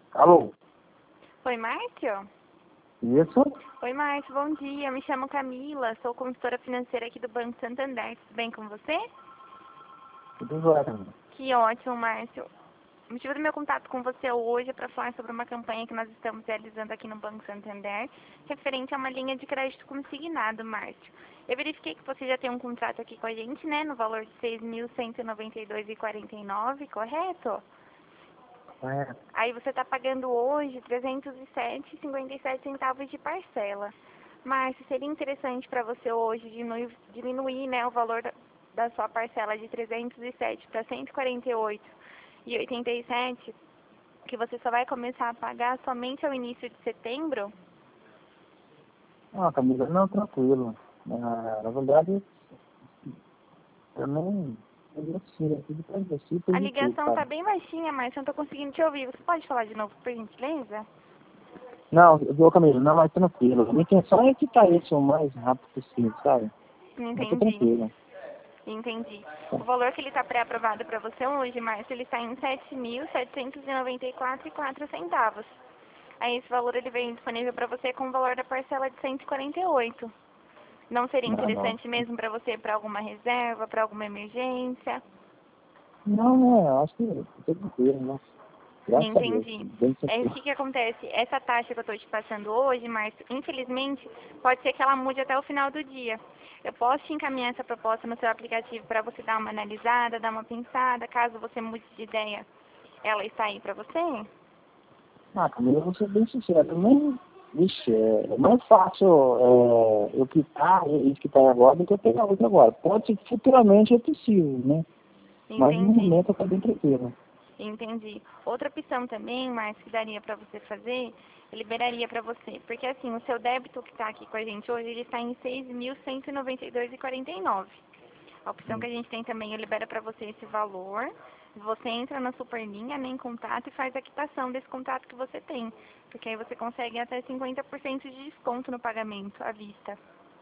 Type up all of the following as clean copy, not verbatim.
Alô? Oi, Márcio? Isso? Oi, Márcio, bom dia. Me chamo Camila, sou consultora financeira aqui do Banco Santander. Tudo bem com você? Tudo jóia, Camila. Que ótimo, Márcio. O motivo do meu contato com você hoje é para falar sobre uma campanha que nós estamos realizando aqui no Banco Santander, referente a uma linha de crédito consignado, Márcio. Eu verifiquei que você já tem um contrato aqui com a gente, né, no valor de R$ 6.192,49, correto? É. Aí você está pagando hoje R$ 307,57 de parcela. Mas seria interessante para você hoje diminuir, né, o valor da sua parcela de 307 para 148,87, que você só vai começar a pagar somente ao início de setembro? Ah, Camila, não, tranquilo. Na verdade, eu nem... Eu sei, tudo pra investir, A tudo de tudo, ligação está sabe? bem baixinha, mas eu não estou conseguindo te ouvir. Você pode falar de novo, por gentileza? Não, viu, Camila, não, mas tranquilo. A minha intenção é quitar isso o mais rápido possível, sabe? Mas tô Entendi. tranquilo. Entendi. O valor que ele está pré-aprovado para você hoje, Márcio, ele está em R$ 7.794,04. Aí esse valor ele vem disponível para você com o valor da parcela de 148. Não seria Não, não. interessante mesmo para você para alguma reserva, para alguma emergência? Não, eu acho que tô tranquilo, né? Graças a Deus, Entendi. bem É, o tranquilo. que acontece? Essa taxa que eu estou te passando hoje, Márcio, infelizmente, pode ser que ela mude até o final do dia. Eu posso te encaminhar essa proposta no seu aplicativo para você dar uma analisada, dar uma pensada, caso você mude de ideia, ela está aí para você? Ah, Camila, eu vou ser bem sincero, também, vixe, é mais fácil eu quitar isso que tá agora do que eu pegar outro agora. Pode ser que futuramente eu preciso, né? Mas no Entendi. momento eu tô bem tranquilo. Entendi. Outra opção também, Márcio, que daria para você fazer, eu liberaria para você. Porque assim, o seu débito que está aqui com a gente hoje, ele está em R$ 6.192,49. A opção que a gente tem também, eu libero para você esse valor. Você entra na Superlinha, né, em contato e faz a quitação desse contrato que você tem. Porque aí você consegue até 50% de desconto no pagamento à vista.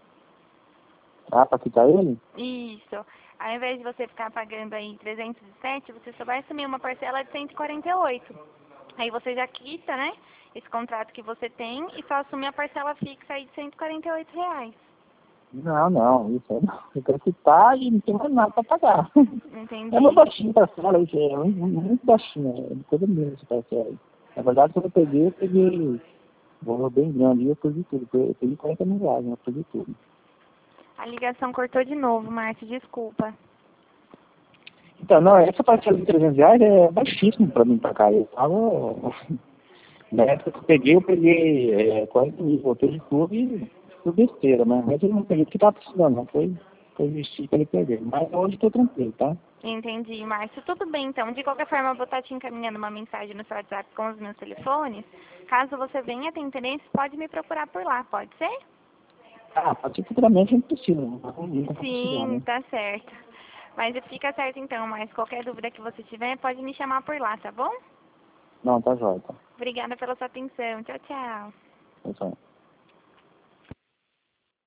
Ah, pra quitar ele? Isso. Ao invés de você ficar pagando aí 307, você só vai assumir uma parcela de 148. Aí você já quita, né, esse contrato que você tem e só assume a parcela fixa aí de R$ 148. Não, não, isso aí não. Eu quero quitar e não tem mais nada pra pagar. É muito Entendi. baixinho pra fora, isso é muito baixinho, é coisa mesmo essa parcela aí. Na verdade, quando eu peguei um valor bem grande e eu perdi tudo. Eu peguei 40 mil reais, né? Eu perdi tudo. A ligação cortou de novo, Márcio, desculpa. Então, não, essa parcela de 300 reais é baixíssimo pra mim pra cá. Eu tava, na época que eu peguei 40 mil, voltei de tudo e foi besteira, né? Mas eu não peguei porque tava precisando, não. Foi investir que ele peguei. Mas hoje eu tô tranquilo, tá? Entendi, Márcio. Tudo bem, então. De qualquer forma, eu vou estar te encaminhando uma mensagem no seu WhatsApp com os meus telefones. Caso você venha ter interesse, pode me procurar por lá, pode ser? Ah, pode ser futuramente a gente precisa, né? Nunca tá precisando, Sim, né? tá certo. Mas fica certo então, mas qualquer dúvida que você tiver, pode me chamar por lá, tá bom? Não, tá jóia, tá. Obrigada pela sua atenção. Tchau, tchau. É isso aí.